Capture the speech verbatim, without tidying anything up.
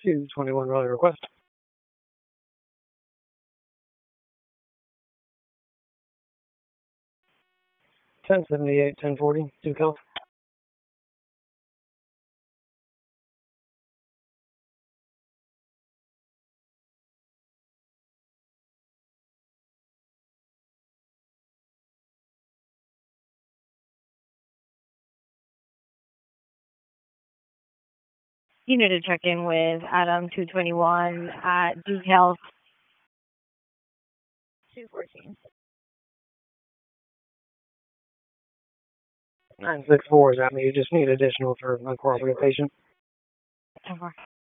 two twenty-one Raleigh request. ten seventy-eight, ten forty, Duke Health. You need to check in with Adam two twenty-one at Duke Health. two fourteen. nine six four is at me. You just need additional for uncooperative patient. Over.